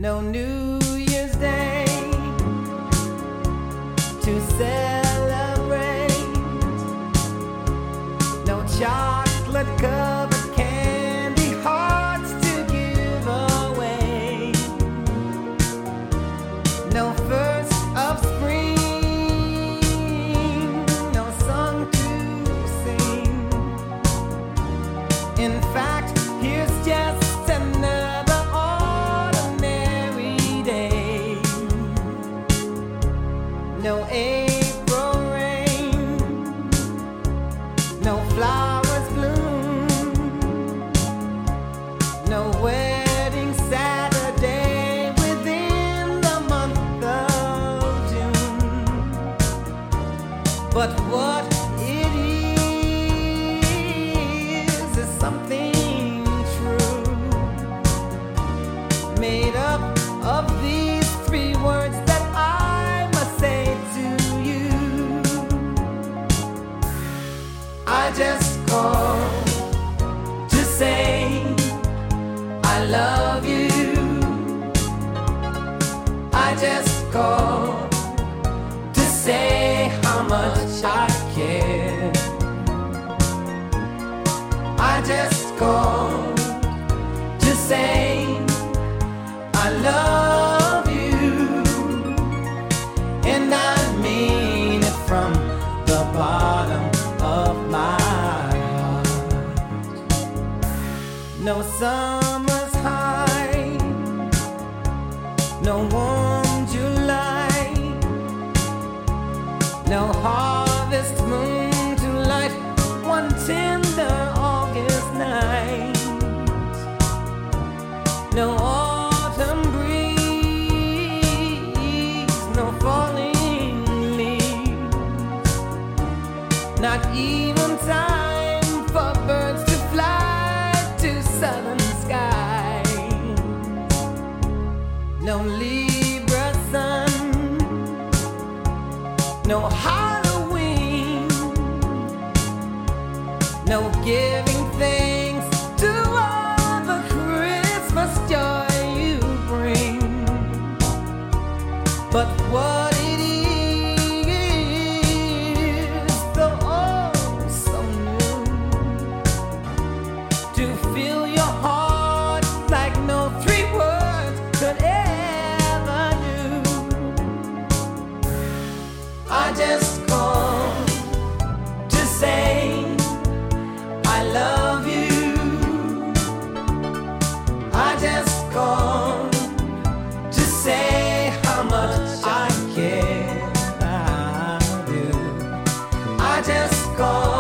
No New Year's Day to celebrate. No chocolate covered candy hearts to give away. No first of spring, no song to sing. In fact, here's just another ordinary day. No April rain, no flowers bloom, no wedding Saturday within the month of June. But what it is something true, made up of these three words that I must say to you. I just called to say I love you. I just called to say how much I care. I just called to say I love you, and I mean it from the bottom of my heart. No summer's high, no warm July, no harvest moon to light one tender August night. No autumn breeze, no falling leaves, not even time for birds to fly to southern skies. No Libra sun, no Halloween, no giving thanks to all the Christmas joy you bring. But what it is, though oh so new, to fill your heart like no three words could ever do. I just called to say I love you. I just called to say how much I care. I do. I just called